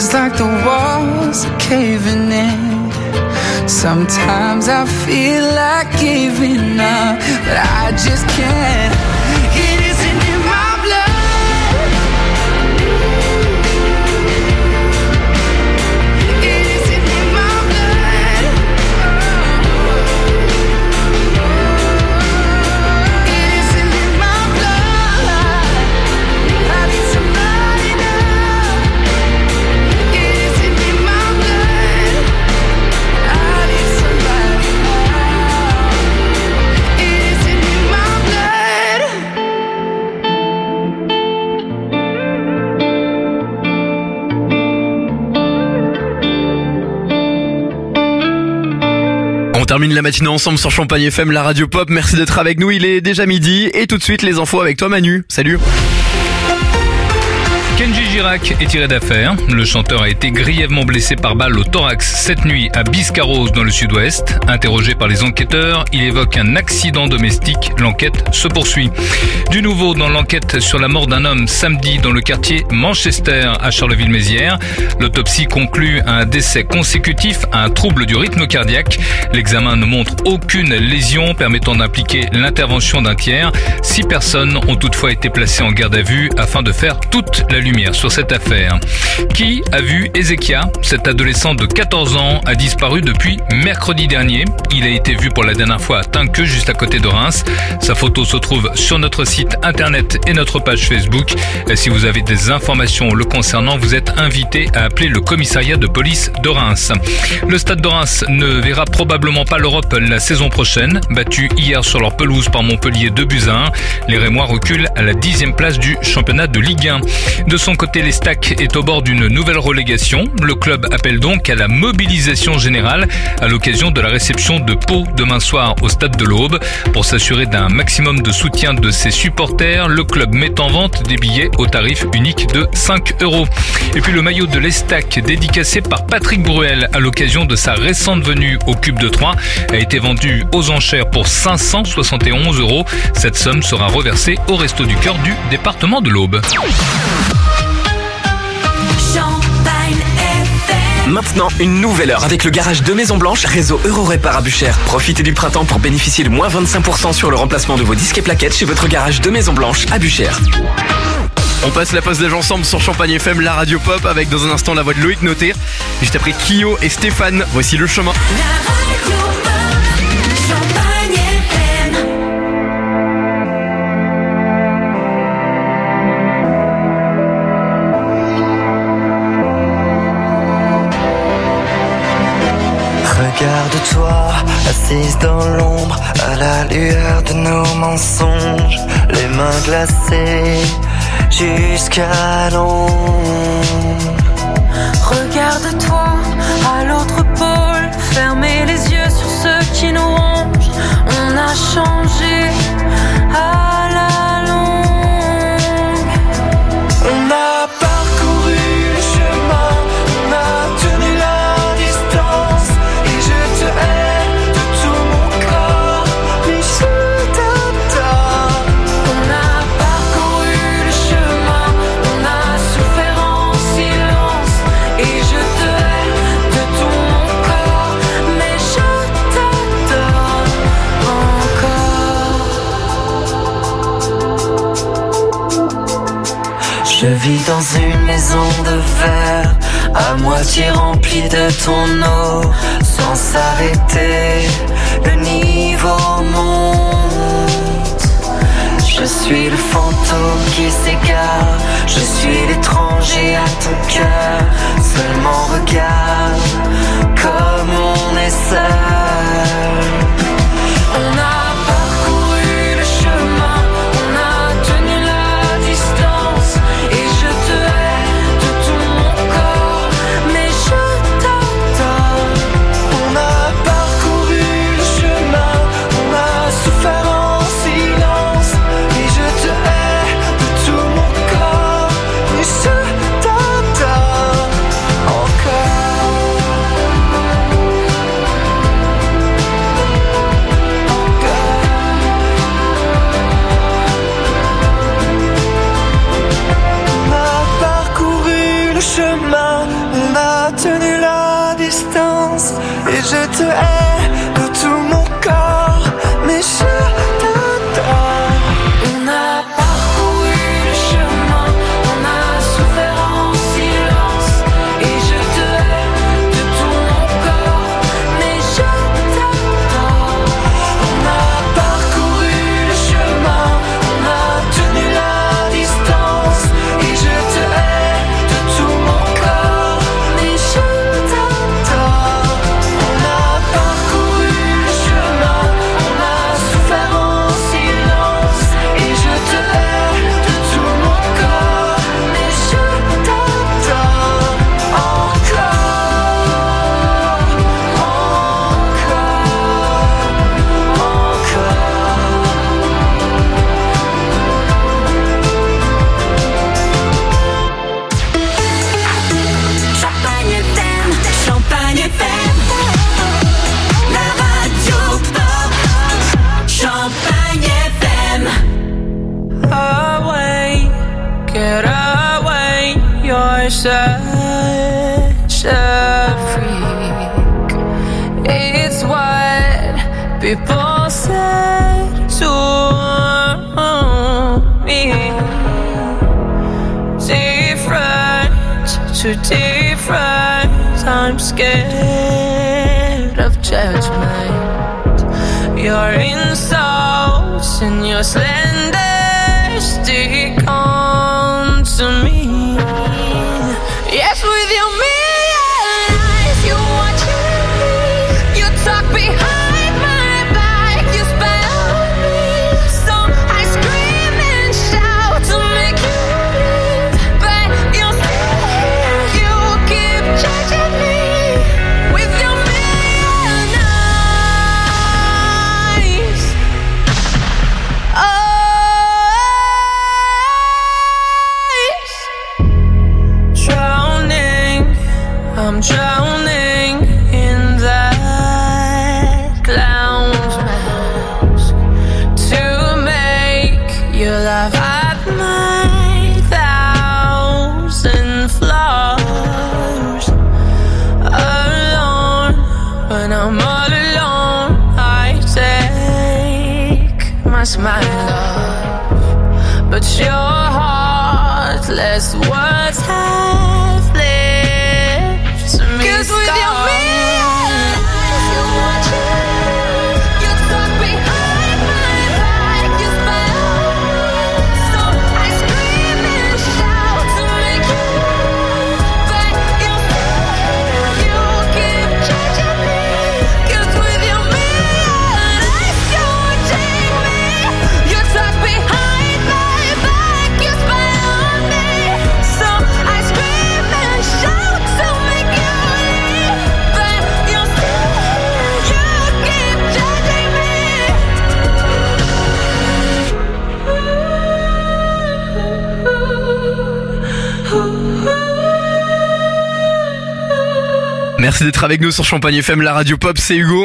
Feels like the walls are caving in. Sometimes I feel like giving up, but I just can't. It isn't in my blood. It isn't in my blood. It isn't in my blood. I need somebody now. It isn't in my blood. I need somebody now. It isn't in my blood. On termine la matinée ensemble sur Champagne FM, la radio pop. Merci d'être avec nous, il est déjà midi. Et tout de suite les infos avec toi Manu. Salut. Kenji Girac est tiré d'affaire. Le chanteur a été grièvement blessé par balle au thorax cette nuit à Biscarrosse dans le sud-ouest. Interrogé par les enquêteurs, il évoque un accident domestique. L'enquête se poursuit. Du nouveau dans l'enquête sur la mort d'un homme samedi dans le quartier Manchester à Charleville-Mézières. L'autopsie conclut à un décès consécutif à un trouble du rythme cardiaque. L'examen ne montre aucune lésion permettant d'impliquer l'intervention d'un tiers. 6 personnes ont toutefois été placées en garde à vue afin de faire toute la lumière sur cette affaire. Qui a vu Ezekia? Cet adolescent de 14 ans a disparu depuis mercredi dernier. Il a été vu pour la dernière fois à Tinqueux, juste à côté de Reims. Sa photo se trouve sur notre site internet et notre page Facebook. Et si vous avez des informations le concernant, vous êtes invité à appeler le commissariat de police de Reims. Le stade de Reims ne verra probablement pas l'Europe la saison prochaine. Battu hier sur leur pelouse par Montpellier 2-1, les Rémois reculent à la 10e place du championnat de Ligue 1. De son côté, l'Estac est au bord d'une nouvelle relégation. Le club appelle donc à la mobilisation générale à l'occasion de la réception de Pau demain soir au stade de l'Aube. Pour s'assurer d'un maximum de soutien de ses supporters, le club met en vente des billets au tarif unique de 5 €. Et puis le maillot de l'Estac, dédicacé par Patrick Bruel à l'occasion de sa récente venue au Cube de Troyes, a été vendu aux enchères pour 571 €. Cette somme sera reversée au Resto du Cœur du département de l'Aube. Maintenant, une nouvelle heure avec le garage de Maison Blanche, réseau Eurorépar à Buchères. Profitez du printemps pour bénéficier de moins 25% sur le remplacement de vos disques et plaquettes chez votre garage de Maison Blanche à Buchères. On passe la pause d'âge ensemble sur Champagne FM, la radio pop, avec dans un instant la voix de Loïc Noté. Juste après Kyo et Stéphane, voici Le Chemin. Regarde-toi, assise dans l'ombre, à la lueur de nos mensonges, les mains glacées jusqu'à l'ombre. Regarde-toi, à l'autre pôle, fermez les yeux sur ceux qui nous rongent. On a changé à la longue. On a parcouru le chemin, on a tenu la distance, et je te hais de tout mon corps, mais je t'adore. On a parcouru le chemin, on a souffert en silence, et je te hais de tout mon corps, mais je t'adore encore. Je vis dans une maison de verre, à moitié remplie de ton eau, sans s'arrêter, le niveau monte. Je suis le fantôme qui s'égare, je suis l'étranger à ton cœur. Seulement regarde comme on est seul. On a parcouru le chemin, on a tenu la distance, et je te hais de tout mon corps, mais je t'adore. On a parcouru le chemin, on a souffert en silence, et je te hais de tout mon corps, mais je t'adore encore. such a freak. It's what people say to me. Different to different, I'm scared of judgment. Your insults and your slander stick on to me. Yes, with your million eyes, you watching me. You talk behind my back, you spy on me. So I scream and shout to make you leave, but you're still here. You keep judging me with your million eyes. I'm drowning in that clown's mask to make you laugh at my thousand flaws. Alone, when I'm all alone, I take my smile off, but your heartless words have lived. 'Cause with your million eyes, you watching me. You talk behind my back, you spy on me. So I scream and shout to make you leave, but you're still here. You keep judging me. 'Cause with your million eyes, you watching me. You talk behind my back, you spy on me. So I scream and shout to make you. Merci d'être avec nous sur Champagne FM, la radio pop, c'est Hugo.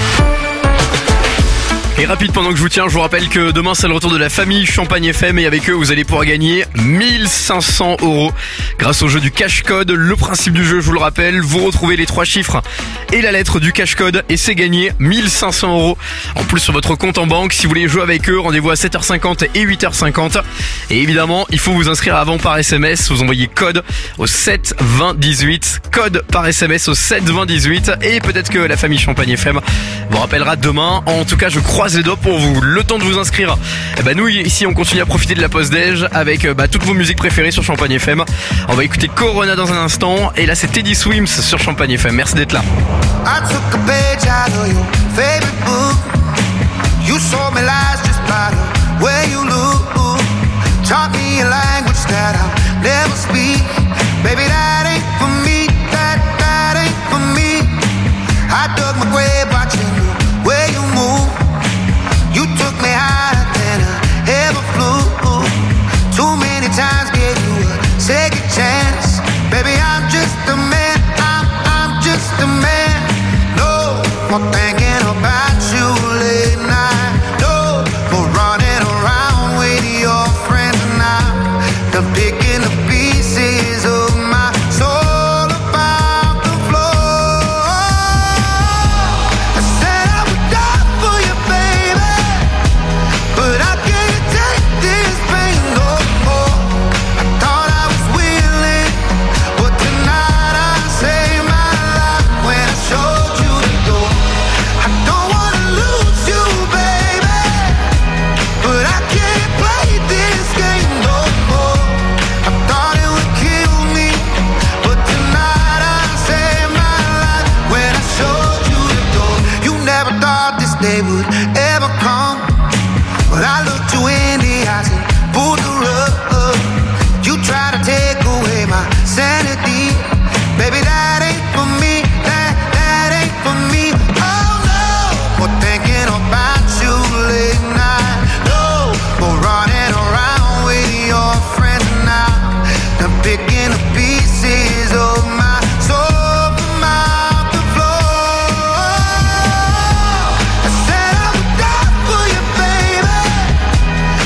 Et rapide, pendant que je vous tiens, je vous rappelle que demain c'est le retour de la famille Champagne FM et avec eux vous allez pouvoir gagner 1500 € grâce au jeu du cash code. Le principe du jeu, je vous le rappelle, vous retrouvez les 3 chiffres et la lettre du cash code et c'est gagné 1500 € en plus sur votre compte en banque. Si vous voulez jouer avec eux, rendez-vous à 7h50 et 8h50 et évidemment il faut vous inscrire avant par SMS. Vous envoyez code au 7 20 18, code par SMS au 7 20 18 et peut-être que la famille Champagne FM vous rappellera demain. En tout cas, je croise les doigts pour vous. Le temps de vous inscrire. Nous ici on continue à profiter de la pause déj avec toutes vos musiques préférées sur Champagne FM. On va écouter Corona dans un instant et là c'est Teddy Swims sur Champagne FM. Merci d'être là. I took a page out of your favorite book. You saw me lies just by the way you look. Taught me a language that I'll never speak. Baby, that ain't for me. That ain't for me. I dug my grave watching the way you move. You took me higher than I ever flew. Too many times gave you a second chance. Baby, I'm just a man. I'm just a man. No more thinking about you late night. No more running around with your friends now. Done picking the pieces of my soul about the floor. I said I would die for you, baby, but I can't take this pain no more. I thought I was willing, but tonight I saved my life when I showed you the door. I don't wanna lose you, baby, but I can't play this game no more. I thought it would kill me, but tonight I saved my life when I showed you the door. You never thought this day would ever come, but I looked you in the eyes and pulled the rug. You try to take away my sanity. Baby, that ain't for me. That ain't for me. Oh no, more thinking about you late night. No more running around with your friends now. I'm picking the pieces of my soul from out the floor. I said I would die for you, baby,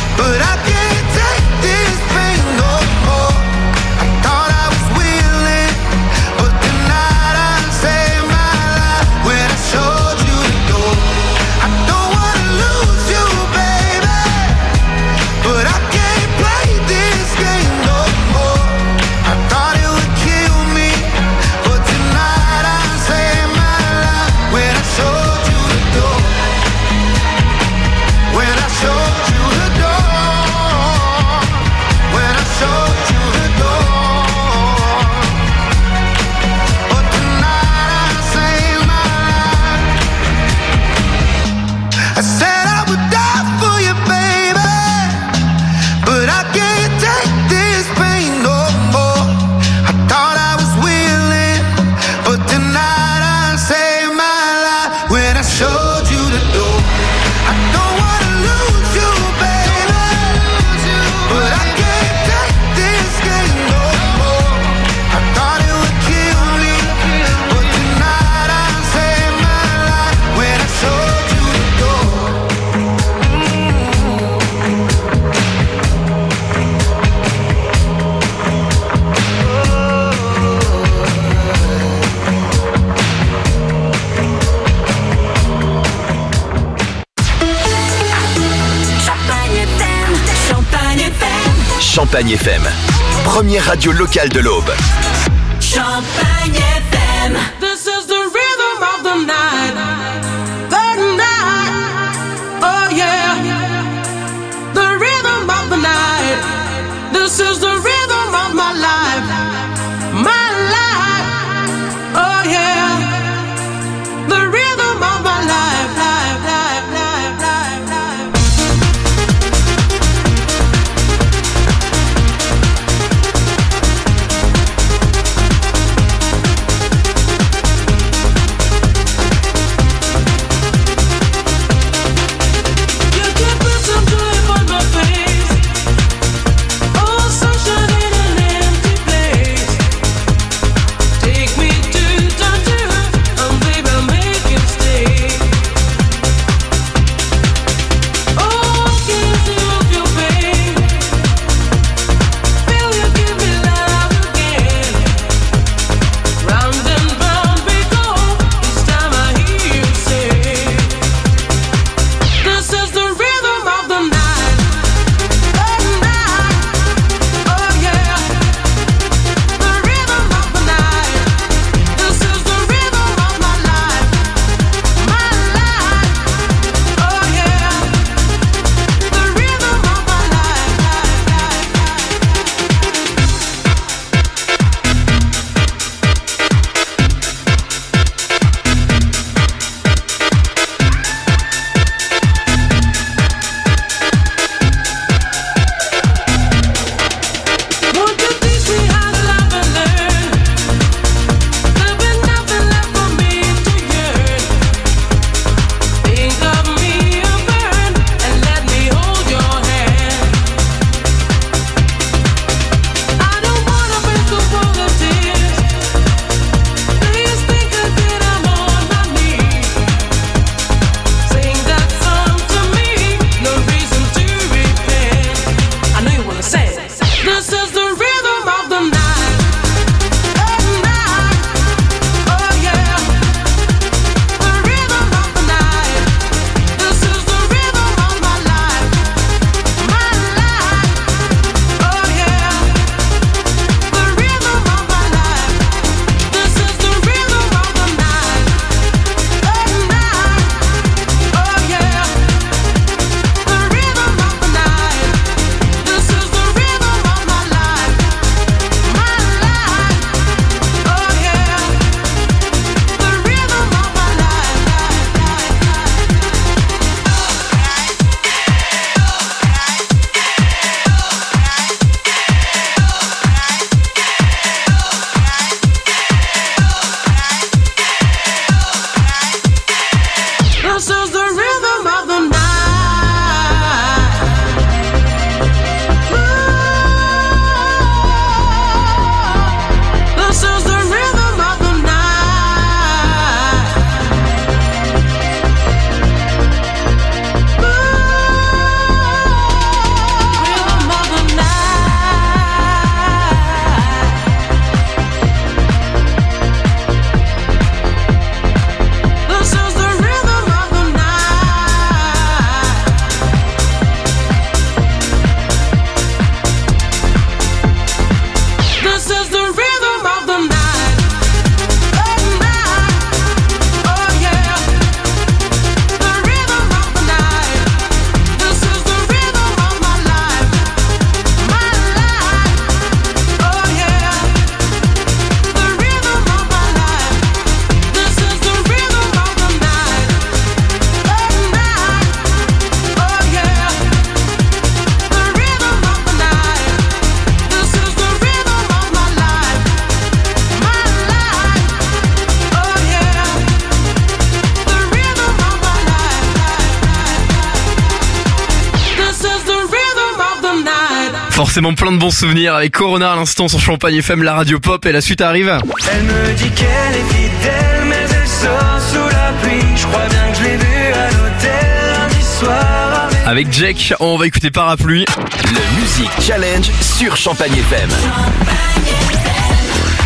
Champagne FM. Première radio locale de l'Aube. Champagne FM. This is the rhythm of the night. The night. Oh yeah. The rhythm of the night. This is the rhythm of my life. My life. Oh yeah. The rhythm of my life. Life, life, life, life, life. Forcément plein de bons souvenirs avec Corona à l'instant sur Champagne FM, la radio pop, et la suite arrive. Elle me dit qu'elle est fidèle, mais elle sort sous la pluie. Je crois bien que je l'ai vue à l'hôtel lundi soir. Avec Jack, on va écouter Parapluie. Le Music Challenge sur Champagne FM.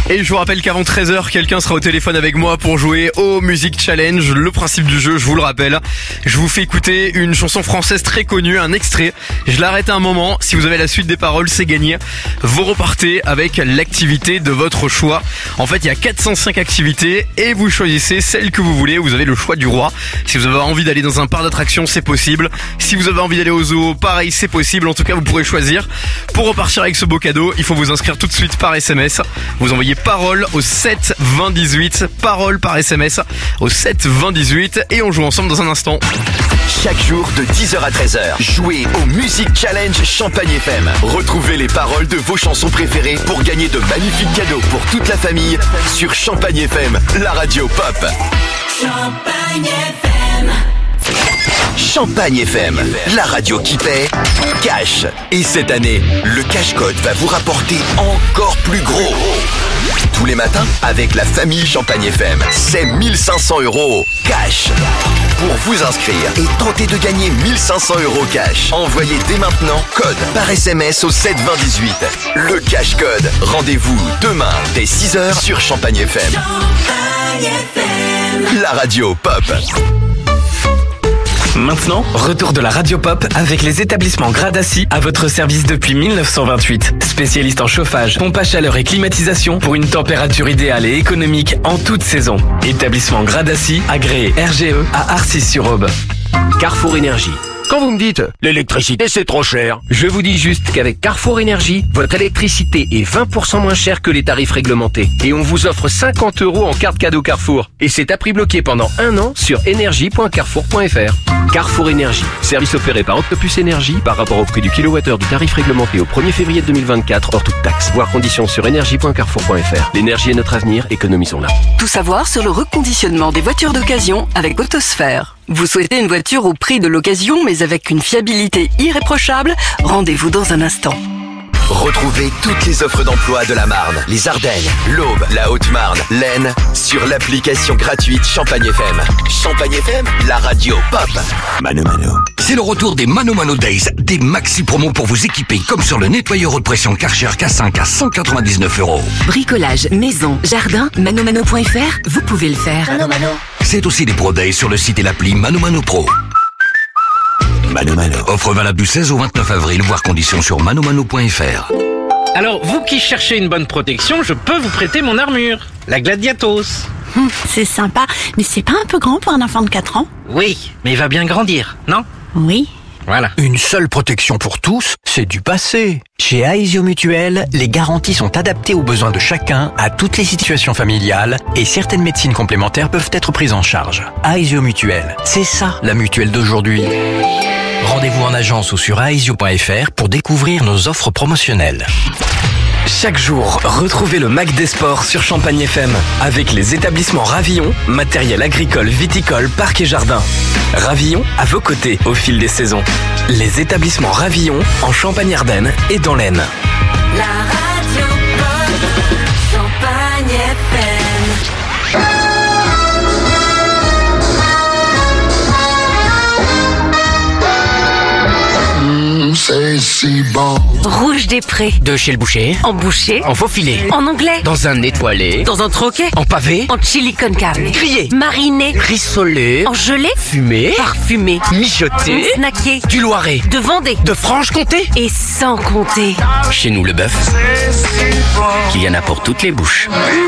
Et je vous rappelle qu'avant 13h, quelqu'un sera au téléphone avec moi pour jouer au Music Challenge. Le principe du jeu, je vous le rappelle, je vous fais écouter une chanson française très connue, un extrait. Je l'arrête un moment, si vous avez la suite des paroles, c'est gagné. Vous repartez avec l'activité de votre choix. En fait, il y a 405 activités et vous choisissez celle que vous voulez. Vous avez le choix du roi. Si vous avez envie d'aller dans un parc d'attractions, c'est possible. Si vous avez envie d'aller au zoo, pareil, c'est possible. En tout cas, vous pourrez choisir. Pour repartir avec ce beau cadeau, il faut vous inscrire tout de suite par SMS. Vous envoyez parole au 7 20 18, parole par SMS au 7 20 18 et on joue ensemble dans un instant. Chaque jour de 10h à 13h, jouez au Music Challenge Champagne FM. Retrouvez les paroles de vos chansons préférées pour gagner de magnifiques cadeaux pour toute la famille sur Champagne FM, la radio pop. Champagne FM. Champagne FM, la radio qui paie cash. Et cette année, le cash code va vous rapporter encore plus gros. Tous les matins, avec la famille Champagne FM, c'est 1500 € cash. Pour vous inscrire et tenter de gagner 1500 € cash, envoyez dès maintenant code par SMS au 7 20 18. Le cash code. Rendez-vous demain dès 6h sur Champagne FM. Champagne FM. La radio pop. Maintenant, retour de la radio pop avec les établissements Gradaci à votre service depuis 1928. Spécialiste en chauffage, pompe à chaleur et climatisation pour une température idéale et économique en toute saison. Établissement Gradaci, agréé RGE à Arcis-sur-Aube. Carrefour Énergie. Quand vous me dites « l'électricité c'est trop cher », je vous dis juste qu'avec Carrefour Énergie, votre électricité est 20% moins chère que les tarifs réglementés. Et on vous offre 50 € en carte cadeau Carrefour. Et c'est à prix bloqué pendant 1 an sur énergie.carrefour.fr. Carrefour Énergie, service opéré par Octopus Énergie par rapport au prix du kilowattheure du tarif réglementé au 1er février 2024 hors toute taxe. Voir conditions sur énergie.carrefour.fr. L'énergie est notre avenir, économisons-la. Tout savoir sur le reconditionnement des voitures d'occasion avec Autosphère. Vous souhaitez une voiture au prix de l'occasion mais avec une fiabilité irréprochable? Rendez-vous dans un instant. Retrouvez toutes les offres d'emploi de la Marne, les Ardennes, l'Aube, la Haute-Marne, l'Aisne sur l'application gratuite Champagne FM. Champagne FM, la radio pop. Mano Mano. C'est le retour des Mano Mano Days, des maxi promos pour vous équiper, comme sur le nettoyeur haute pression Karcher K5 à 199 €. Bricolage, maison, jardin, manomano.fr, vous pouvez le faire. Mano Mano. C'est aussi des Pro Days sur le site et l'appli Mano Mano Pro. Mano Mano. Offre valable du 16 au 29 avril, voir conditions sur manomano.fr. Alors, vous qui cherchez une bonne protection, je peux vous prêter mon armure, la Gladiatos. C'est sympa, mais c'est pas un peu grand pour un enfant de 4 ans? Oui, mais il va bien grandir, non? Oui. Voilà. Une seule protection pour tous, c'est du passé. Chez Aesio Mutuel, les garanties sont adaptées aux besoins de chacun, à toutes les situations familiales, et certaines médecines complémentaires peuvent être prises en charge. Aesio Mutuel, c'est ça la mutuelle d'aujourd'hui. Rendez-vous en agence ou sur aesio.fr pour découvrir nos offres promotionnelles. Chaque jour, retrouvez le Mac des Sports sur Champagne FM avec les établissements Ravillon, matériel agricole, viticole, parc et jardin. Ravillon à vos côtés au fil des saisons. Les établissements Ravillon en Champagne-Ardenne et dans l'Aisne. La radio pop. Champagne FM. C'est si bon. Rouge des Prés. De chez le boucher. En boucher. En faux filet. En anglais. Dans un étoilé. Dans un troquet. En pavé. En chili con carne. Grillé. Mariné. Rissolé. En gelée. Fumé. Parfumé. Mijoté. Snacké. Du Loiret. De Vendée. De Franche-Comté. Et sans compter. Chez nous, le bœuf, qu'il y en a pour toutes les bouches.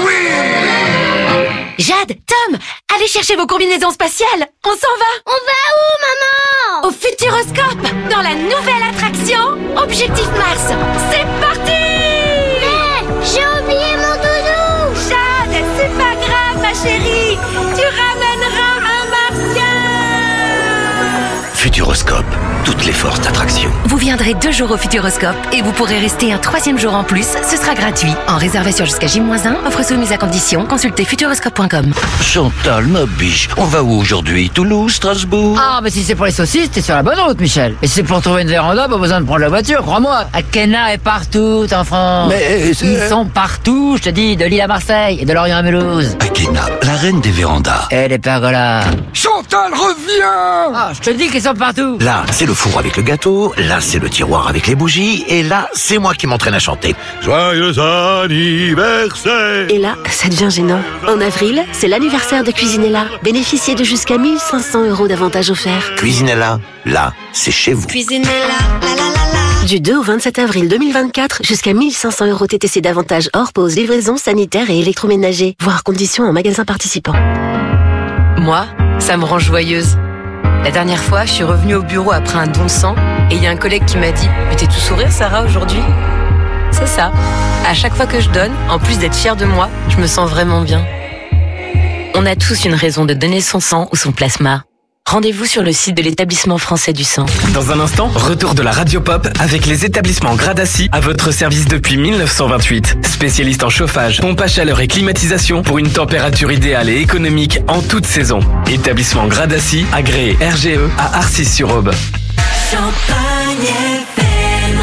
Jade, Tom, allez chercher vos combinaisons spatiales. On s'en va. On va où, maman? Au Futuroscope, dans la nouvelle attraction Objectif Mars. C'est parti. Mais j'ai oublié mon doudou. Jade, c'est pas grave, ma chérie. Tu ramèneras un martien. Futuroscope, toutes les forces d'attraction. Vous viendrez 2 jours au Futuroscope et vous pourrez rester un 3e jour en plus. Ce sera gratuit. En réservation jusqu'à J-1, offre soumise à condition. Consultez futuroscope.com. Chantal, ma biche, on va où aujourd'hui? Toulouse, Strasbourg? Ah, mais si c'est pour les saucisses, t'es sur la bonne route, Michel. Et si c'est pour trouver une véranda, pas besoin de prendre la voiture, crois-moi. Akena est partout, en France. Mais ils sont partout, je te dis, de Lille à Marseille et de Lorient à Mulhouse. Akena, la reine des vérandas. Et les pergolas. Chantal, reviens! Ah, je te dis qu'ils sont vois partout. Là, c'est le four avec le gâteau, là, c'est le tiroir avec les bougies, et là, c'est moi qui m'entraîne à chanter. Joyeux anniversaire! Et là, ça devient gênant. En avril, c'est l'anniversaire de Cuisinella. Bénéficiez de jusqu'à 1 500 € d'avantages offerts. Cuisinella, là, c'est chez vous. Cuisinella, la la la la. Du 2 au 27 avril 2024, jusqu'à 1 500 € TTC d'avantages hors pause, livraison, sanitaire et électroménager. Voir conditions en magasin participant. Moi, ça me rend joyeuse. La dernière fois, je suis revenue au bureau après un don de sang et il y a un collègue qui m'a dit « Mais t'es tout sourire, Sarah, aujourd'hui ?» C'est ça. À chaque fois que je donne, en plus d'être fière de moi, je me sens vraiment bien. On a tous une raison de donner son sang ou son plasma. Rendez-vous sur le site de l'établissement français du sang. Dans un instant, retour de la Radio Pop avec les établissements Gradaci à votre service depuis 1928. Spécialiste en chauffage, pompe à chaleur et climatisation pour une température idéale et économique en toute saison. Établissement Gradaci, agréé RGE à Arcis-sur-Aube. Champagne FM.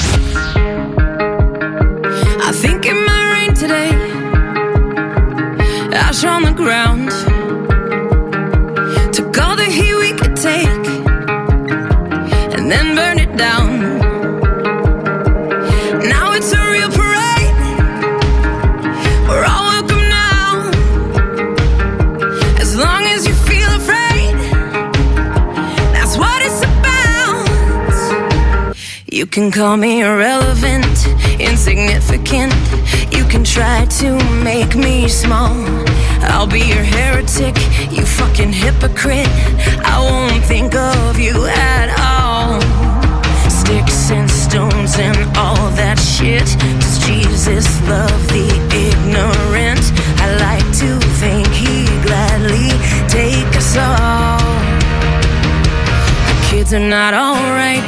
I think it might rain today. Ash on the ground. Took all the heat we could take and then burn it down. Now it's a real parade. We're all welcome now. As long as you feel afraid, that's what it's about. You can call me irrelevant, insignificant. You can try to make me small. I'll be your heretic, you fucking hypocrite. I won't think of you at all. Sticks and stones and all that shit. Does Jesus love the ignorant? I like to think he'd gladly take us all. The kids are not alright.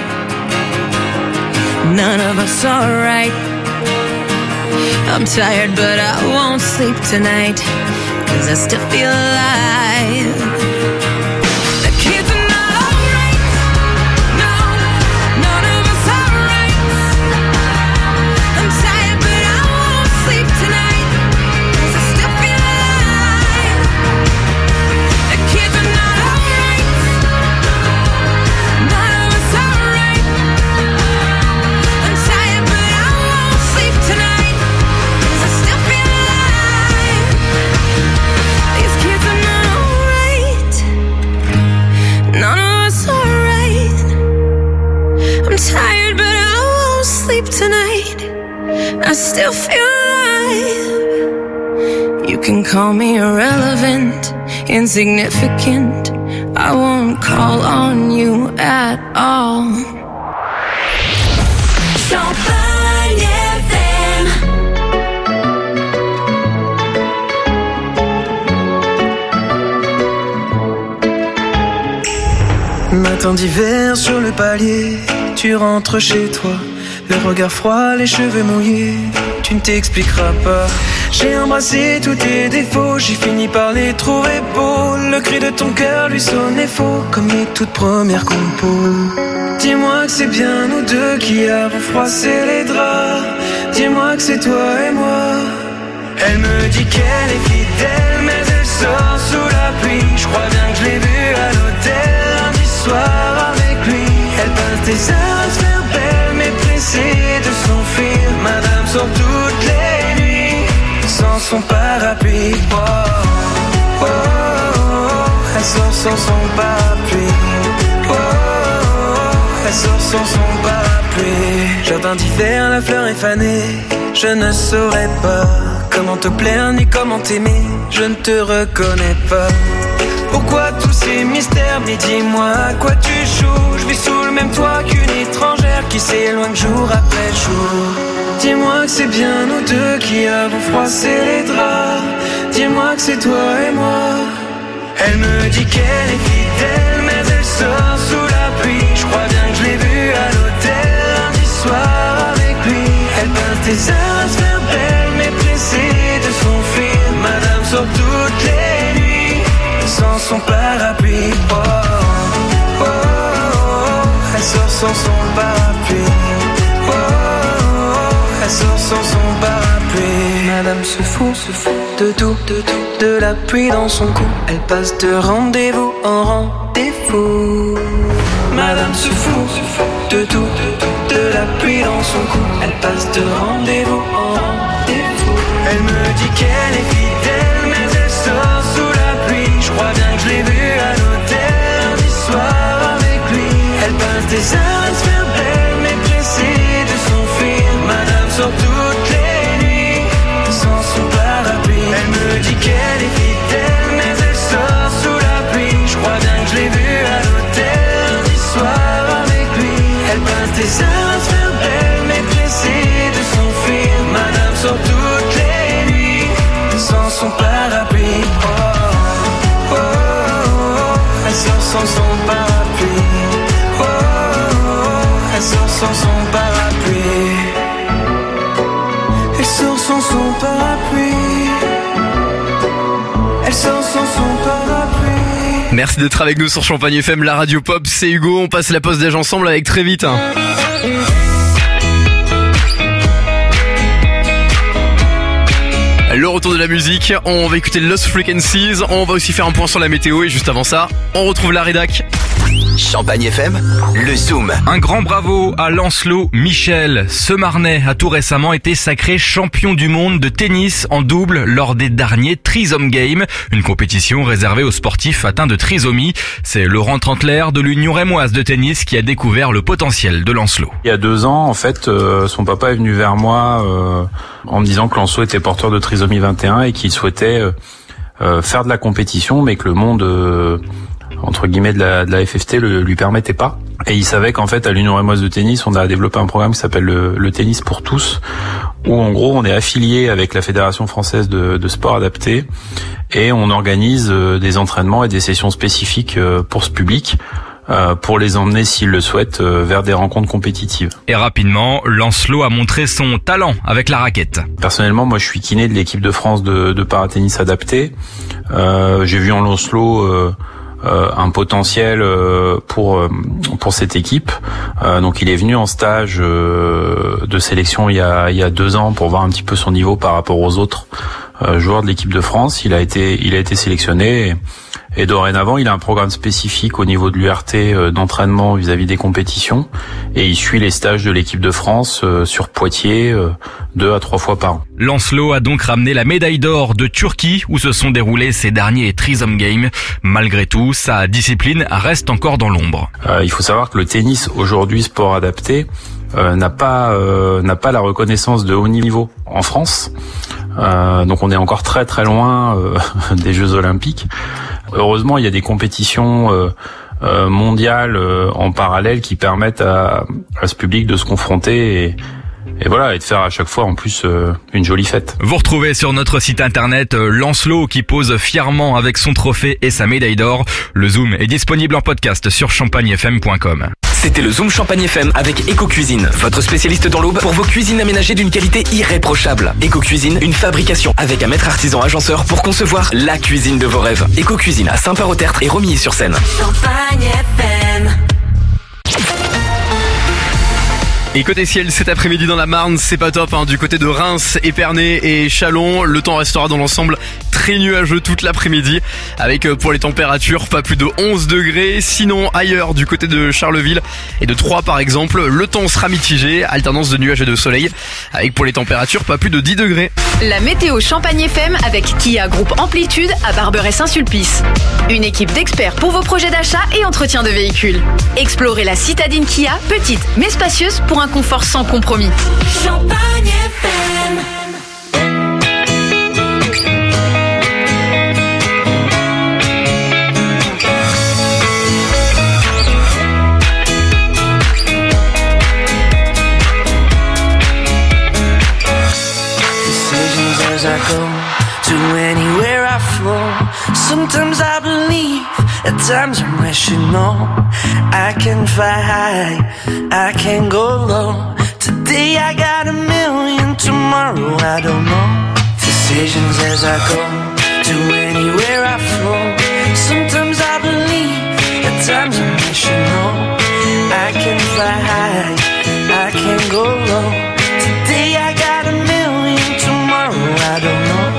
None of us are right. I'm tired but I won't sleep tonight, 'cause I still feel alive. The kids are not alright. No, none of us are right. I'm tired but I won't sleep tonight, 'cause I still feel alive. The kids are not alright. None of us are right. I'm tired but I won't sleep tonight, 'cause I still feel alive. These kids are not alright. None of us are right. I'm tired but I won't sleep tonight. I still feel alive. You can call me irrelevant, insignificant. I won't call on you at all. Champagne FM. Matin d'hiver sur le palier, tu rentres chez toi, le regard froid, les cheveux mouillés, tu ne t'expliqueras pas. J'ai embrassé tous tes défauts, j'ai fini par les trouver beaux. Le cri de ton cœur lui sonnait faux, comme les toutes premières compos. Dis-moi que c'est bien nous deux qui avons froissé les draps. Dis-moi que c'est toi et moi. Elle me dit qu'elle est fidèle, mais elle sort sous la pluie. Je crois bien que je l'ai vue à l'hôtel lundi soir avec lui. Elle passe des heures à se faire belle, mais pressée de s'enfuir. Madame sort toutes les nuits sans son parapluie. Oh, oh, oh, elle sort sans son parapluie. Oh, oh, elle sort sans son parapluie. Jardin d'hiver, la fleur est fanée. Je ne saurais pas comment te plaire ni comment t'aimer. Je ne te reconnais pas. Pourquoi tous ces mystères? Mais dis-moi à quoi tu joues. Je vis sous le même toit qu'une étrangère qui s'éloigne jour après jour. Dis-moi que c'est bien nous deux qui avons froissé les draps. Dis-moi que c'est toi et moi. Elle me dit qu'elle est fidèle, mais elle sort sous la pluie. Je crois bien que je l'ai vue à l'hôtel lundi soir avec lui. Elle passe des heures à se faire belle, mais pressée de s'enfuir. Madame sort toutes les nuits sans son parapluie. Oh, oh, oh, oh, elle sort sans son parapluie. Oh, oh, oh, elle sort sans son parapluie. Madame se fout de tout, de la pluie dans son cou. Elle passe de rendez-vous en rendez-vous. Madame se fout de tout, de la pluie dans son cou. Elle passe de rendez-vous en rendez-vous. Elle me dit qu'elle est fidèle, mais elle sort sous la pluie. Je crois bien que je l'ai vue à l'hôtel lundi soir avec lui. Elle passe des heures à se faire belle, mais pressée de s'enfuir. Madame sort toutes les nuits sans son parapluie. Elle me dit qu'elle est fidèle, mais elle sort sous la pluie. Je crois bien que je l'ai vue à l'hôtel lundi soir avec lui. Elle passe des heures à se faire belle, mais pressée de s'enfuir. Madame sort toutes les nuits sans son parapluie. Oh, oh, oh, oh. Elle sort sans son parapluie. Oh, oh, oh. Elle sort sans son parapluie. Elle sort sans son parapluie. Elle sort sans son parapluie. Merci d'être avec nous sur Champagne FM, la radio pop, c'est Hugo, on passe la pause d'âge ensemble avec très vite. Le retour de la musique, on va écouter Lost Frequencies, on va aussi faire un point sur la météo et juste avant ça, on retrouve la rédac. Champagne FM, le Zoom. Un grand bravo à Lancelot Michel. Ce Marnais a tout récemment été sacré champion du monde de tennis en double lors des derniers Trisom Games, une compétition réservée aux sportifs atteints de trisomie. C'est Laurent Trantler de l'Union rémoise de tennis qui a découvert le potentiel de Lancelot. Il y a 2 ans, en fait, son papa est venu vers moi en me disant que Lancelot était porteur de trisomie 21 et qu'il souhaitait faire de la compétition, mais que le monde entre guillemets de la FFT lui permettait pas. Et il savait qu'en fait à l'Union rémoise de tennis, on a développé un programme qui s'appelle le tennis pour tous, où en gros on est affilié avec la Fédération française de sport adapté et on organise des entraînements et des sessions spécifiques pour ce public. Pour les emmener, s'ils le souhaitent, vers des rencontres compétitives. Et rapidement, Lancelot a montré son talent avec la raquette. Personnellement, moi je suis kiné de l'équipe de France de paratennis adapté. J'ai vu en Lancelot un potentiel pour cette équipe. Donc il est venu en stage de sélection il y a 2 ans pour voir un petit peu son niveau par rapport aux autres joueurs de l'équipe de France. Il a été sélectionné et dorénavant il a un programme spécifique au niveau de l'URT d'entraînement vis-à-vis des compétitions et il suit les stages de l'équipe de France sur Poitiers 2 à 3 fois par an. Lancelot a donc ramené la médaille d'or de Turquie où se sont déroulés ces derniers Trisom Games. Malgré tout, sa discipline reste encore dans l'ombre. Il faut savoir que le tennis aujourd'hui, sport adapté, n'a pas la reconnaissance de haut niveau en France. Donc on est encore très très loin des Jeux Olympiques. Heureusement, il y a des compétitions mondiales en parallèle qui permettent à ce public de se confronter et voilà, et de faire à chaque fois en plus une jolie fête. Vous retrouvez sur notre site internet Lancelot qui pose fièrement avec son trophée et sa médaille d'or. Le Zoom est disponible en podcast sur champagnefm.com. C'était le Zoom Champagne FM avec Eco-Cuisine, votre spécialiste dans l'Aube pour vos cuisines aménagées d'une qualité irréprochable. Eco-Cuisine, une fabrication avec un maître artisan agenceur pour concevoir la cuisine de vos rêves. Eco-Cuisine à Saint-Père-au-Tertre et Romilly-sur-Seine. Champagne FM. Et côté ciel, cet après-midi dans la Marne, c'est pas top, hein. Du côté de Reims, Épernay et Châlons, le temps restera dans l'ensemble très nuageux toute l'après-midi, avec pour les températures pas plus de 11 degrés. Sinon ailleurs, du côté de Charleville et de Troyes par exemple, le temps sera mitigé, alternance de nuages et de soleil, avec pour les températures pas plus de 10 degrés. La météo Champagne FM avec Kia Groupe Amplitude à Barberet-Saint-Sulpice. Une équipe d'experts pour vos projets d'achat et entretien de véhicules. Explorez la citadine Kia, petite mais spacieuse pour un confort sans compromis. Champagne FM. Decisions as I go to anywhere I flow. Sometimes I believe, at times I'm rational. I can fly high, I can go low. Today I got a million, tomorrow I don't know. Decisions as I go to anywhere I flow. Sometimes I believe, at times I'm rational. I can fly high, I can go low. Today I got a million, tomorrow I don't know.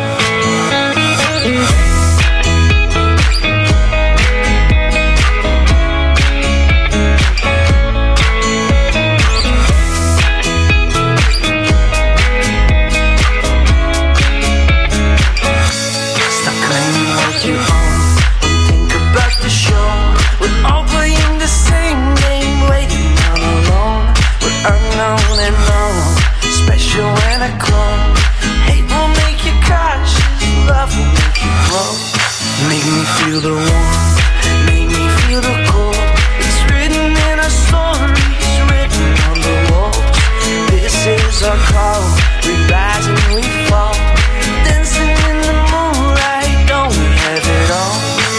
on and on. Special when I come. Hate will make you cautious, love will make you grow. Make me feel the warmth, make me feel the cold. It's written in our stories, written on the walls. This is our call, we rise and we fall. Dancing in the moonlight, don't we have it all?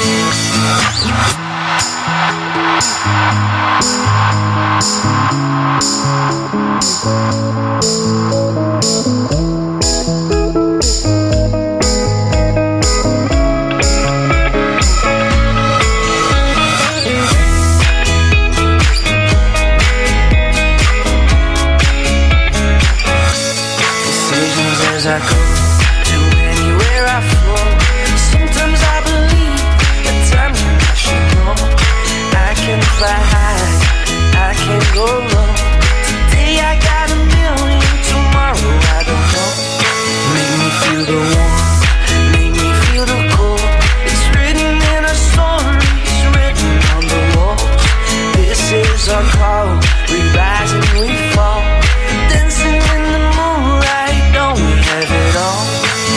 As I go to anywhere I flow, sometimes I believe, at times I should know. I can fly high, I can go low. Today I got a million, tomorrow I don't know. Make me feel the warmth, make me feel the cold. It's written in our stories, written on the walls. This is our call, we rise and we fall. Dancing in the moonlight, don't we have it all?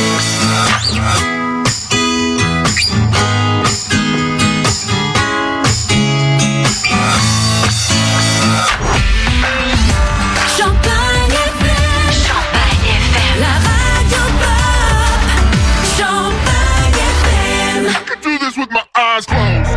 Champagne FM, Champagne FM, la radio pop. Champagne FM. I could do this with my eyes closed.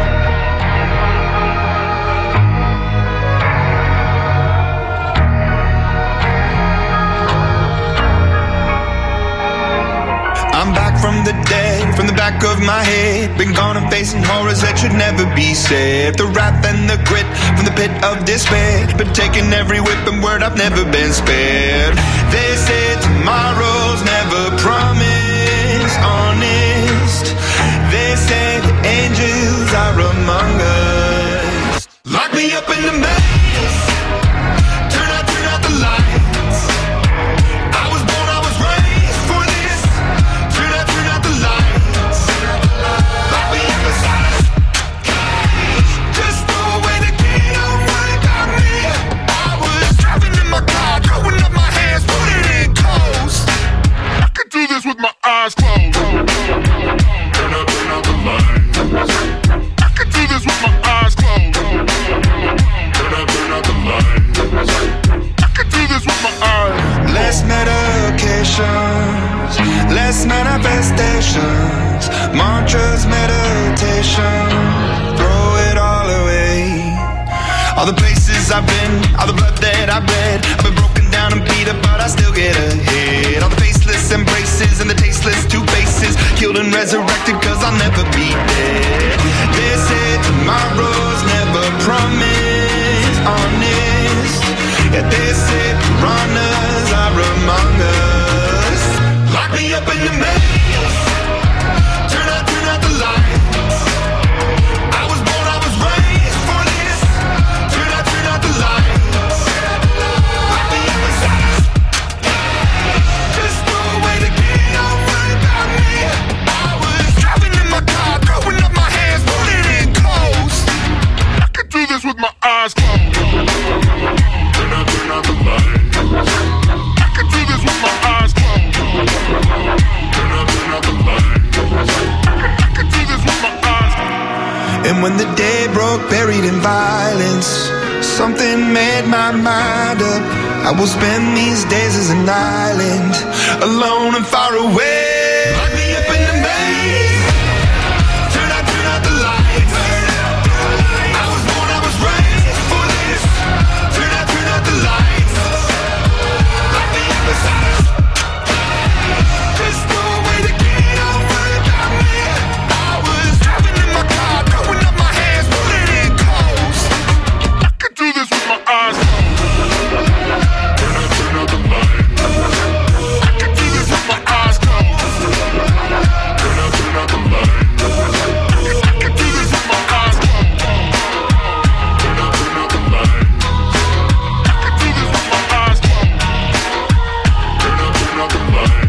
I'm back from the dead, from the back of my head. Been gone and facing horrors that should never be said. The wrath and the grit from the pit of despair. Been taking every whip and word, I've never been spared. They say tomorrow's never promised, honest. They say the angels are among us. Lock me up in the maze, turn out the lights. I was born, I was raised for this. Turn out the lights. Lock me up inside a cage. Just throw away the key, don't worry about me. I was driving in my car, throwing up my hands, putting it in coast. I could do this with my eyes closed. Turn out the lights. I could do this with my eyes closed. Turn out the lights. I could do this with my eyes. Less medications, less manifestations, mantras, meditation, throw it all away. All the places I've been, all the blood that I've bled, I've been broken down and beat up, but I still get ahead. All the faceless embraces and the tasteless two faces, killed and resurrected cause I'll never be dead. They say tomorrow's never promised, honest. Yeah, they say piranhas are among us. Lock me up in the maze, turn out the lights. I was born, I was raised for this. Turn out the lights. Lock me up inside a cage. Just throw away the key, don't worry about me. I was driving in my car, throwing up my hands, putting it in coast. I could do this with my eyes closed. Turn out the lights. I could do this with my eyes closed. Turn out the lights. I could do this with my eyes closed. And when the day broke, buried in violence, something made my mind up. I will spend these days as an island, alone and far away. Lock me up in the maze, turn out the lights. I was born, I was raised for this. Turn out the lights. Lock me up inside a cage. Just throw away the key, don't worry about me. I was driving in my car, throwing up my hands, putting it in coast. I could do this with my eyes closed. Turn out the lights. I could do this with my eyes closed. Turn out the lights. I could do this with my eyes closed. Turn out the lights. I could do this with my eyes closed. Turn out the lights.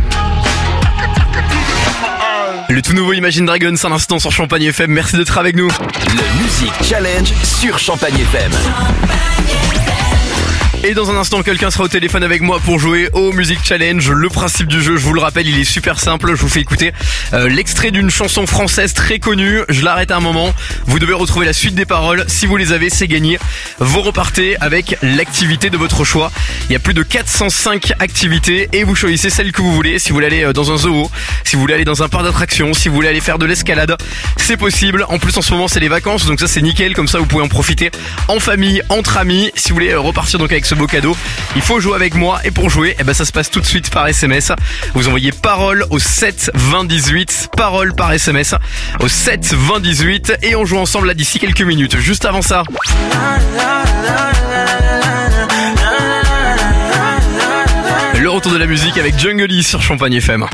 I could do this with my eyes. Le tout nouveau Imagine Dragons à l'instant sur Champagne FM, merci d'être avec nous. Le Music Challenge sur Champagne FM. Et dans un instant, quelqu'un sera au téléphone avec moi pour jouer au Music Challenge. Le principe du jeu, je vous le rappelle, il est super simple. Je vous fais écouter l'extrait d'une chanson française très connue. Je l'arrête à un moment. Vous devez retrouver la suite des paroles. Si vous les avez, c'est gagné. Vous repartez avec l'activité de votre choix. Il y a plus de 405 activités et vous choisissez celle que vous voulez. Si vous voulez aller dans un zoo, si vous voulez aller dans un parc d'attractions, si vous voulez aller faire de l'escalade, c'est possible. En plus, en ce moment, c'est les vacances, donc ça c'est nickel. Comme ça, vous pouvez en profiter en famille, entre amis. Si vous voulez repartir donc avec ce beau cadeau, il faut jouer avec moi. Et pour jouer, ça se passe tout de suite par SMS. Vous envoyez parole au 7 20 18, parole par SMS au 7 20 18 et on joue ensemble là d'ici quelques minutes. Juste avant ça, le retour de la musique avec Jungle sur Champagne FM.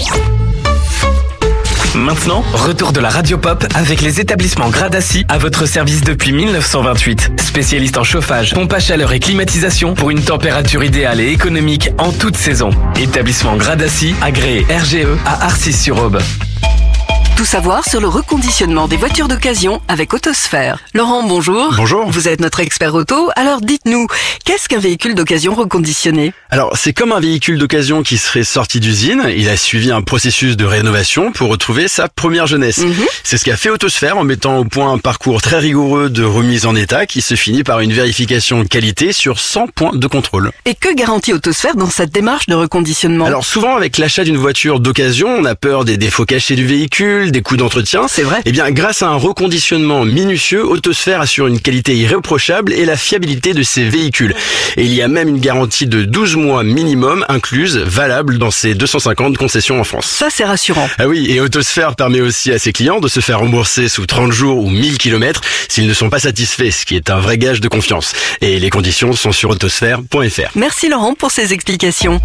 Maintenant, retour de la radio pop avec les établissements Gradaci à votre service depuis 1928. Spécialiste en chauffage, pompe à chaleur et climatisation pour une température idéale et économique en toute saison. Établissement Gradaci, agréé RGE à Arcis-sur-Aube. Tout savoir sur le reconditionnement des voitures d'occasion avec Autosphère. Laurent, bonjour. Bonjour. Vous êtes notre expert auto, alors dites-nous, qu'est-ce qu'un véhicule d'occasion reconditionné ? Alors, c'est comme un véhicule d'occasion qui serait sorti d'usine. Il a suivi un processus de rénovation pour retrouver sa première jeunesse. C'est ce qu'a fait Autosphère en mettant au point un parcours très rigoureux de remise en état qui se finit par une vérification qualité sur 100 points de contrôle. Et que garantit Autosphère dans cette démarche de reconditionnement ? Alors, souvent, avec l'achat d'une voiture d'occasion, on a peur des défauts cachés du véhicule, des coûts d'entretien. C'est vrai. Eh bien, grâce à un reconditionnement minutieux, Autosphère assure une qualité irréprochable et la fiabilité de ses véhicules. Et il y a même une garantie de 12 mois minimum incluse, valable dans ses 250 concessions en France. Ça, c'est rassurant. Ah oui, et Autosphère permet aussi à ses clients de se faire rembourser sous 30 jours ou 1000 km s'ils ne sont pas satisfaits, ce qui est un vrai gage de confiance. Et les conditions sont sur autosphère.fr. Merci Laurent pour ces explications.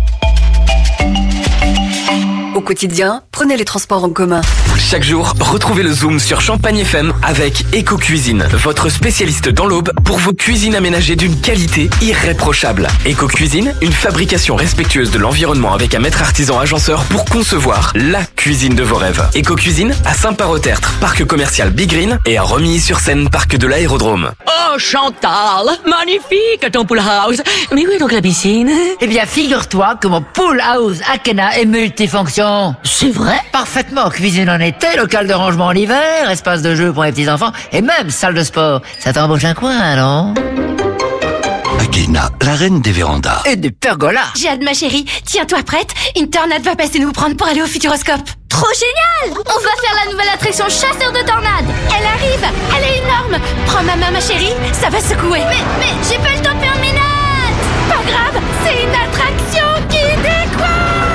Au quotidien, prenez les transports en commun. Chaque jour, retrouvez le Zoom sur Champagne FM avec Eco-Cuisine, votre spécialiste dans l'Aube pour vos cuisines aménagées d'une qualité irréprochable. Eco-Cuisine, une fabrication respectueuse de l'environnement avec un maître artisan agenceur pour concevoir la cuisine de vos rêves. Eco-Cuisine à Saint-Parot-Tertre, parc commercial Big Green et à Romilly-sur-Seine, parc de l'Aérodrome. Oh Chantal, magnifique ton pool house. Mais où est donc la piscine ? Eh bien figure-toi que mon pool house Akena est multifonction. C'est vrai ? Parfaitement, cuisine en été, local de rangement en hiver, espace de jeu pour les petits-enfants et même salle de sport. Ça t'embauche un coin, non ? Akena, la reine des vérandas. Et des pergolas. J'ai hâte, ma chérie. Tiens-toi prête, une tornade va passer nous prendre pour aller au Futuroscope. Trop génial! On va faire la nouvelle attraction chasseur de tornades. Elle arrive, elle est énorme. Prends ma main, ma chérie, ça va secouer. Mais j'ai pas le temps de faire mes notes. Pas grave, c'est une attraction qui décoiffe.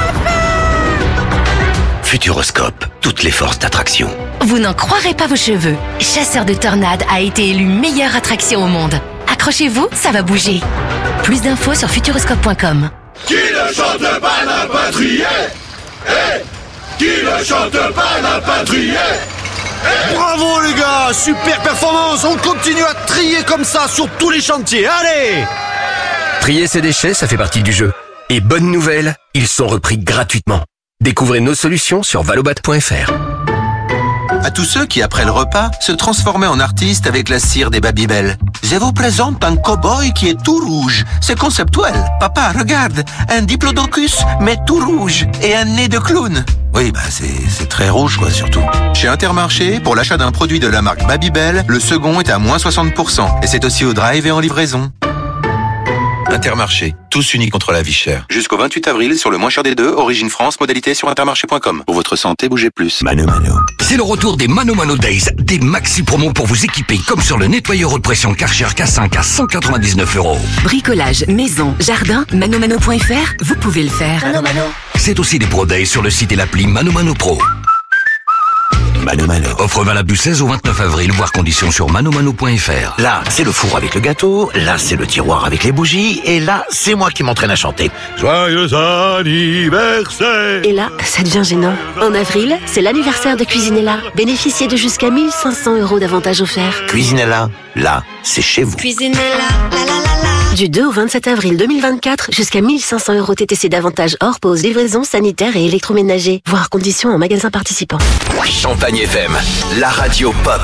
Futuroscope, toutes les forces d'attraction. Vous n'en croirez pas vos cheveux. Chasseur de tornades a été élu meilleure attraction au monde. Accrochez-vous, ça va bouger. Plus d'infos sur futuroscope.com. Qui ne chante pas n'a pas trié. Qui ne chante pas n'a pas trié. Bravo les gars, super performance. On continue à trier comme ça sur tous les chantiers. Allez! Trier ses déchets, ça fait partie du jeu. Et bonne nouvelle, ils sont repris gratuitement. Découvrez nos solutions sur valobat.fr. À tous ceux qui, après le repas, se transformaient en artistes avec la cire des Babybel. Je vous présente un cow-boy qui est tout rouge. C'est conceptuel. Papa, regarde, un diplodocus, mais tout rouge, et un nez de clown. Oui, c'est très rouge, quoi, surtout. Chez Intermarché, pour l'achat d'un produit de la marque Babybel, le second est à moins 60%. Et c'est aussi au drive et en livraison. Intermarché, tous unis contre la vie chère. Jusqu'au 28 avril sur le moins cher des deux, Origine France, modalité sur intermarché.com. Pour votre santé, bougez plus. Mano. C'est le retour des Mano Days, des maxi promos pour vous équiper comme sur le nettoyeur haute pression Karcher K5 à 199 €. Bricolage, maison, jardin, manomano.fr, vous pouvez le faire. C'est aussi des Pro Days sur le site et l'appli Mano Pro. Mano. Offre valable du 16 au 29 avril, voir conditions sur manomano.fr. Là, c'est le four avec le gâteau, là, c'est le tiroir avec les bougies, et là, c'est moi qui m'entraîne à chanter. Joyeux anniversaire! Et là, ça devient gênant. En avril, c'est l'anniversaire de Cuisinella. Bénéficiez de jusqu'à 1 500 € d'avantages offerts. Cuisinella, là, c'est chez vous. Cuisinella, Du 2 au 27 avril 2024, jusqu'à 1 500 € TTC d'avantages hors pause, livraison, sanitaire et électroménager. Voir conditions en magasin participant. Champagne FM, la radio pop.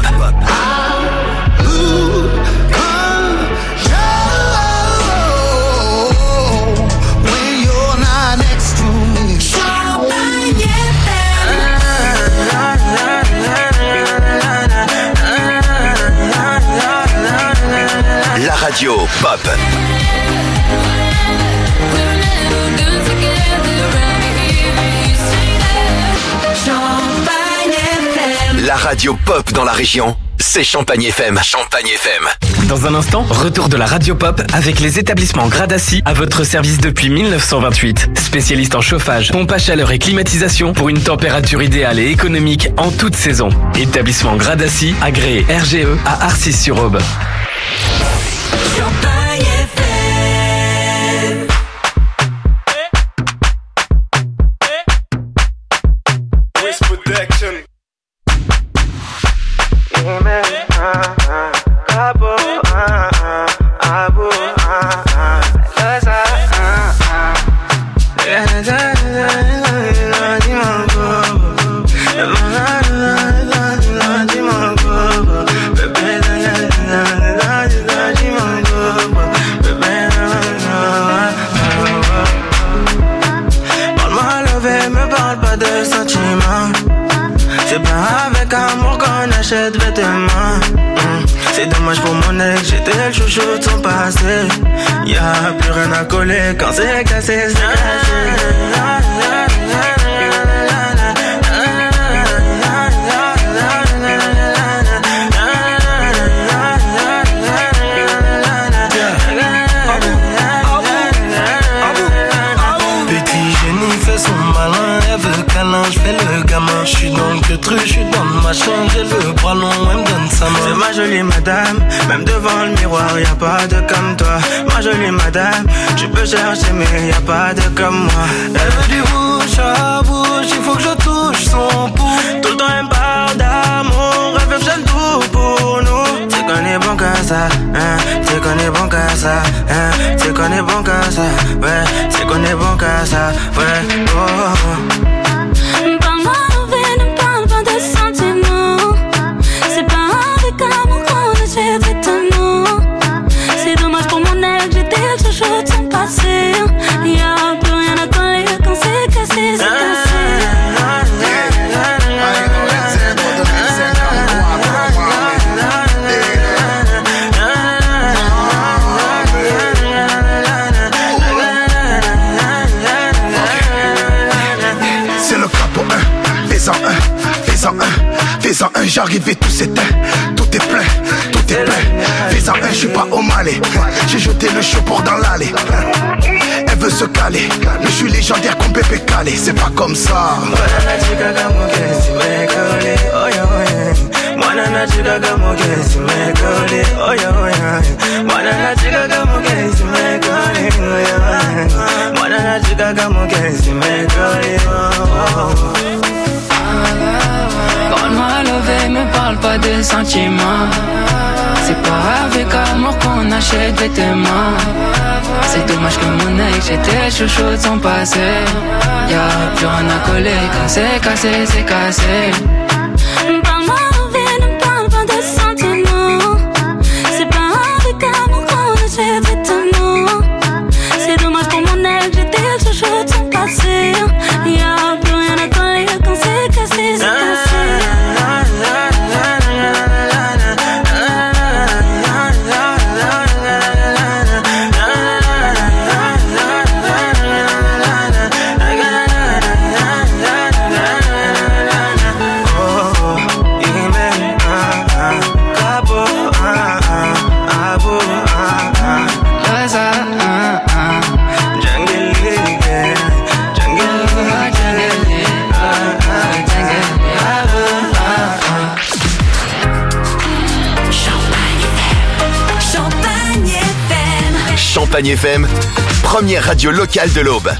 radio pop. La radio pop dans la région, c'est Champagne FM. Champagne FM. Dans un instant, retour de la radio pop avec les établissements Gradaci à votre service depuis 1928. Spécialiste en chauffage, pompe à chaleur et climatisation pour une température idéale et économique en toute saison. Établissement Gradaci, agréé RGE à Arcis-sur-Aube. C'est dommage pour mon ex, j'étais le chouchou de son passé. Y'a plus rien à coller quand c'est cassé, c'est Petit génie fait son malin, elle veut câlin, je fais le gamin. Je suis dans le truc, je suis dans le machin, j'ai le bras long, elle me donne sa main. C'est ma jolie madame, même devant le miroir, y'a pas de comme toi. Ma jolie madame, tu peux chercher mais y'a pas de comme moi. Elle veut du bouche à bouche, il faut que je touche son pouls. Tout le temps elle me parle d'amour, elle veut que j'aime tout pour nous. Tu connais bon qu'à ça, hein, tu connais bon qu'à ça, hein, tu connais bon qu'à ça, ouais, tu connais bon qu'à ça, ouais, oh. C'est pas avec amour qu'on achète étonnant. C'est dommage pour mon ex, j'étais le chouchou de son passé. Y'a plus rien à coller quand c'est cassé, c'est cassé. C'est le capot 1, fais-en un, fais-en un, fais-en un, j'arrive et tout s'éteint. Tout est plein, tout est plein. Fais-en un, je suis pas au Malais. J'ai jeté le chapeau dans l'allée. Elle veut se caler, mais je suis légendaire comme Pépé Calé. C'est pas comme ça. Parle-moi levé, me parle pas de sentiments. C'est pas avec amour qu'on achète vêtements. C'est dommage que mon ex, j'étais chouchou de son passé. Y'a plus rien à coller quand c'est cassé, c'est cassé. Parle-moi levé, ne parle pas de sentiments. C'est pas avec amour qu'on achète vêtements. C'est dommage pour mon ex, j'étais chouchou de son passé. Y'a plus rien à coller quand c'est cassé, c'est cassé. Champagne FM, première radio locale de l'Aube.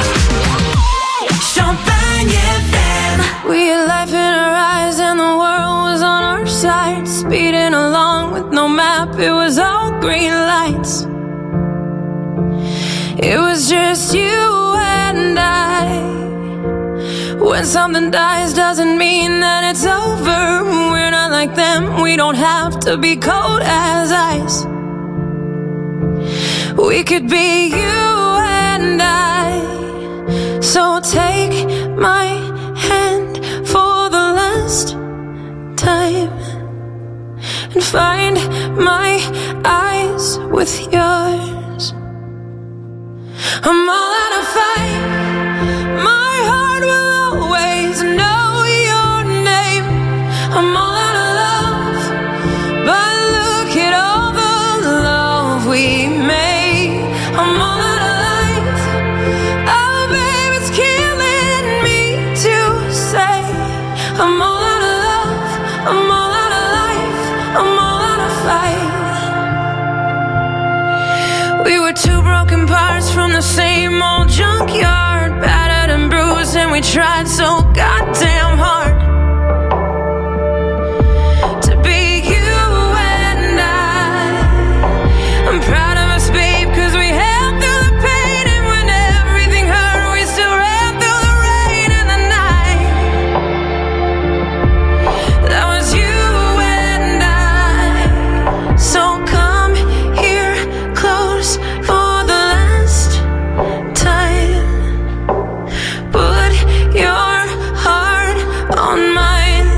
Champagne FM. We had life in our eyes and the world was on our side. Speeding along with no map, it was all green lights. It was just you and I. When something dies doesn't mean that it's over. We're not like them, we don't have to be cold as ice. We could be you and I. So take my hand for the last time and find my eyes with I'm all out of fight. My heart will always know your name. I'm all out of love, but look at all the love we made. I'm all out of life. Oh, babe, it's killing me to say. I'm all out of love. I'm all out of life. I'm all out of fight. We were two broken parts from the same old junkyard, battered and bruised, and we tried so goddamn hard to be you and I'm proud of us, babe, 'cause we held through the pain, and when everything hurt, we still ran through the rain and the night. That was you and I. So come here close for the last time. Put your heart on mine.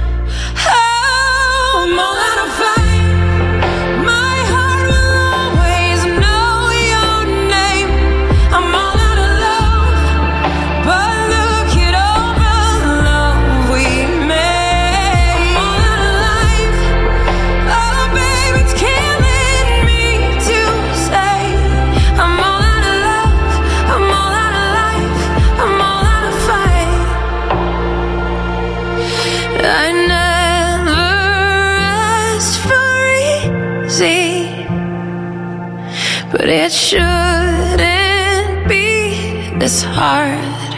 Oh, I'm all out of fight. My heart will always know your name. I'm all out of love, but look at all the love we made. I'm all out of life. Oh, babe, it's killing me to say. I'm all out of love. I'm all out of life. I'm all out of fight. I never asked for easy, but it shouldn't be this hard.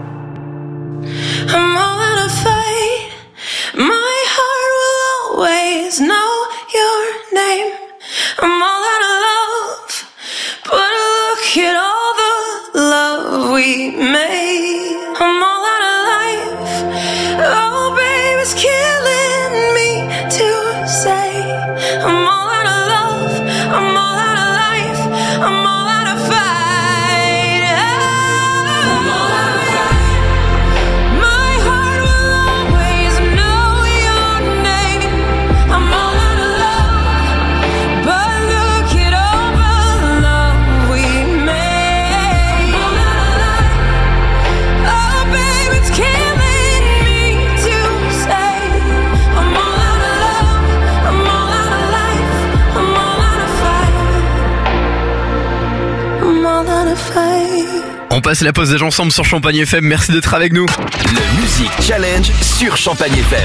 I'm all out of fight. My heart will always know your name. I'm all out of love, but look at all the love we made. I'm all out of life. Oh, babe, it's killing me to say. I'm all out of love. I'm all out of life. I'm all out of fight. I'm all out of fight. My heart will always know your name. I'm all out of love, but look at all the love we made. I'm all out of life. Oh, babe, it's killing me to say. I'm all out of love. I'm all out of life. I'm all out of fight. I'm all out of fight. On passe la pause d'âge ensemble sur Champagne FM. Merci d'être avec nous. Le Music Challenge sur Champagne FM.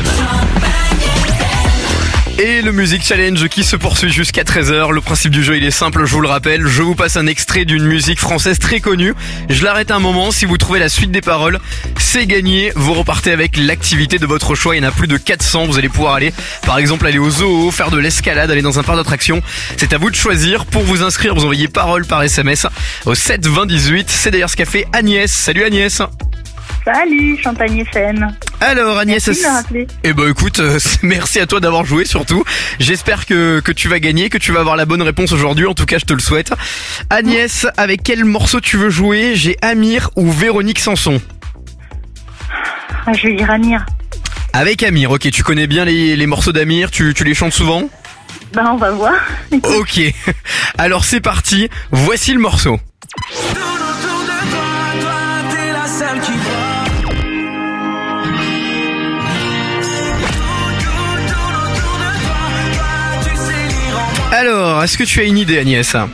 Et le Music Challenge qui se poursuit jusqu'à 13h. Le principe du jeu, il est simple, je vous le rappelle. Je vous passe un extrait d'une musique française très connue. Je l'arrête un moment. Si vous trouvez la suite des paroles, c'est gagné. Vous repartez avec l'activité de votre choix. Il y en a plus de 400. Vous allez pouvoir aller, par exemple, aller au zoo, faire de l'escalade, aller dans un parc d'attractions. C'est à vous de choisir. Pour vous inscrire, vous envoyez parole par SMS au 7 20 18. C'est d'ailleurs ce qu'a fait Agnès. Salut Agnès. Salut, Champagne FM. Alors Agnès, Merci de me rappeler. eh ben écoute, merci à toi d'avoir joué surtout. J'espère que tu vas gagner, que tu vas avoir la bonne réponse aujourd'hui. En tout cas, je te le souhaite. Agnès, avec quel morceau tu veux jouer? J'ai Amir ou Véronique Sanson? Ah, je vais dire Amir. Avec Amir, ok. Tu connais bien les morceaux d'Amir, tu les chantes souvent? Ben, on va voir. Ok. Alors c'est parti. Voici le morceau. T'es la seule qui voit. Alors, est-ce que tu as une idée, Agnès? Là,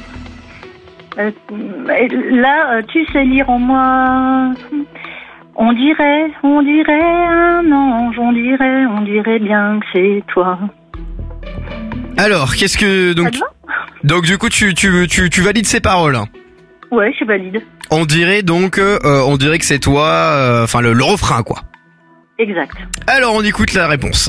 tu sais lire en moi. On dirait un ange, on dirait bien que c'est toi. Alors, qu'est-ce que donc du coup tu valides ces paroles? Ouais, je valide. On dirait donc on dirait que c'est toi, enfin le refrain quoi. Exact. Alors on écoute la réponse.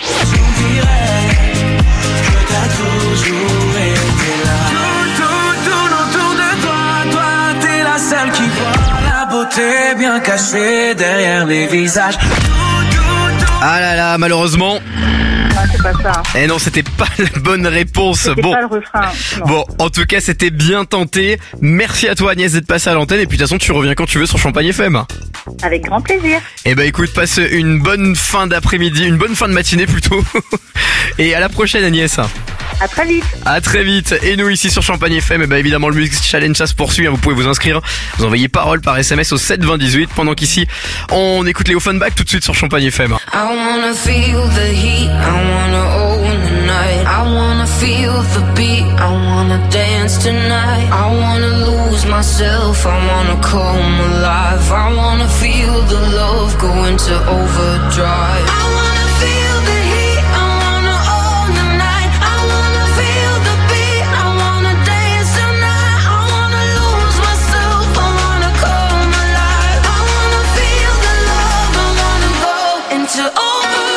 T'as toujours été là. Tout autour de toi, t'es la seule qui voit la beauté bien cachée derrière les visages. Ah là là, malheureusement. Ah, c'est pas ça. Eh non, c'était pas la bonne réponse. C'était Bon. pas le refrain. Non. Bon, en tout cas, c'était bien tenté. Merci à toi Agnès d'être passée à l'antenne et puis de toute façon, tu reviens quand tu veux sur Champagne FM. Avec grand plaisir. Eh ben écoute, passe une bonne fin d'après-midi, une bonne fin de matinée plutôt. Et à la prochaine Agnès. À très vite. À très vite. Et nous ici sur Champagne FM, et évidemment le Music Challenge ça se poursuit. Vous pouvez vous inscrire. Vous envoyez parole par SMS au 7 20 18. Pendant qu'ici on écoute les Offenbach tout de suite sur Champagne FM. I wanna feel the heat, I wanna own the night. I wanna feel the beat, I wanna dance tonight. I wanna lose myself, I wanna come alive. I wanna feel the love go into overdrive. I wanna feel the heat, I wanna own the night. I wanna feel the beat, I wanna dance tonight. I wanna lose myself, I wanna come alive. I wanna feel the love, I wanna go into overdrive.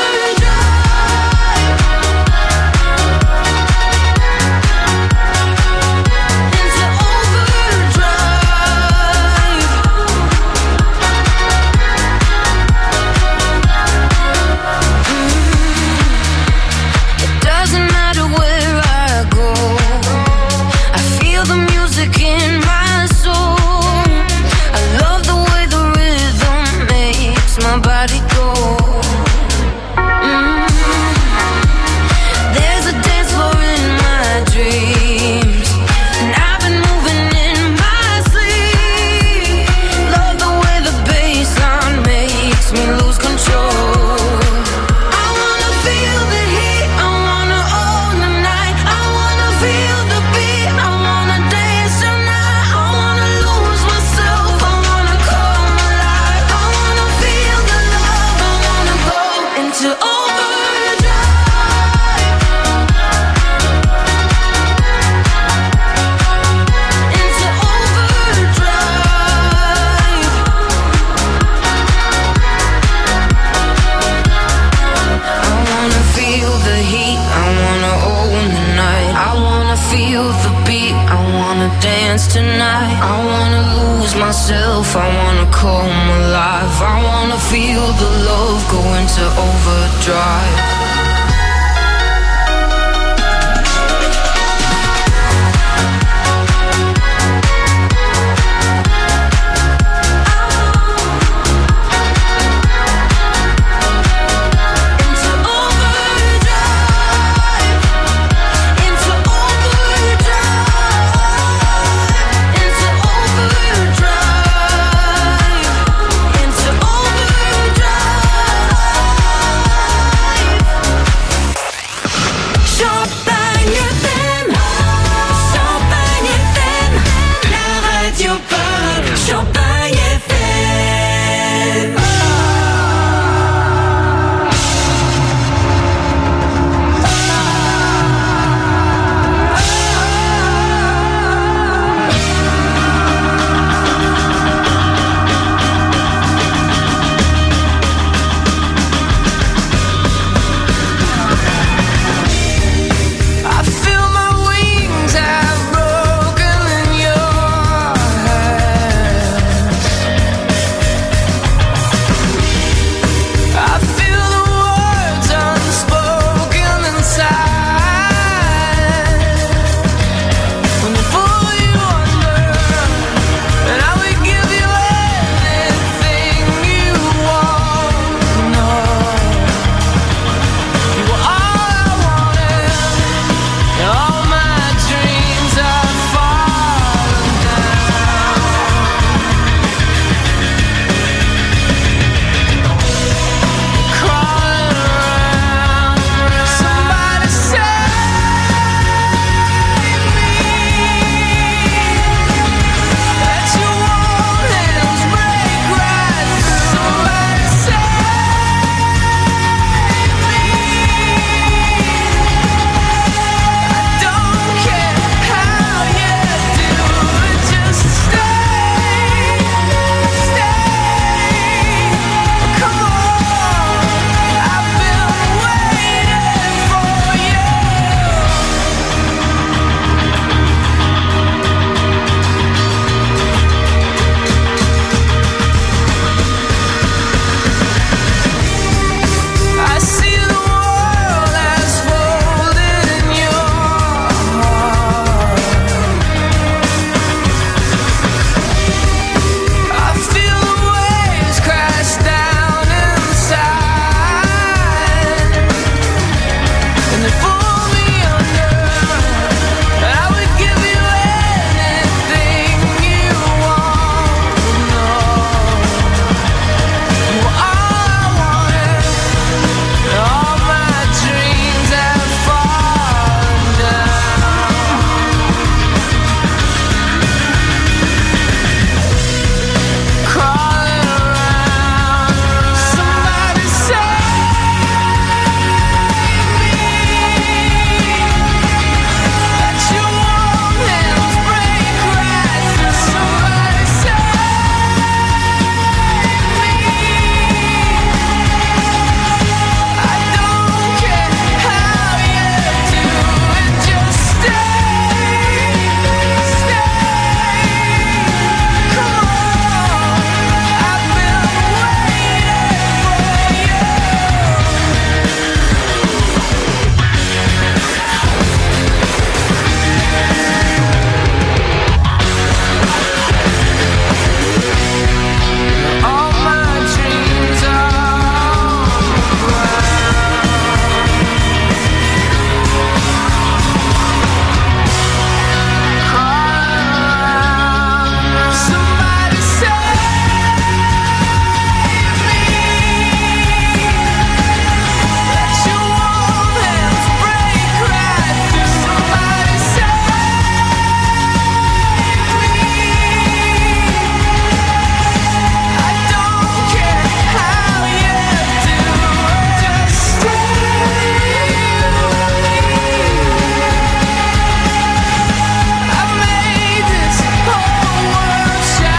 Tonight, I wanna lose myself, I wanna come alive. I wanna feel the love go into overdrive.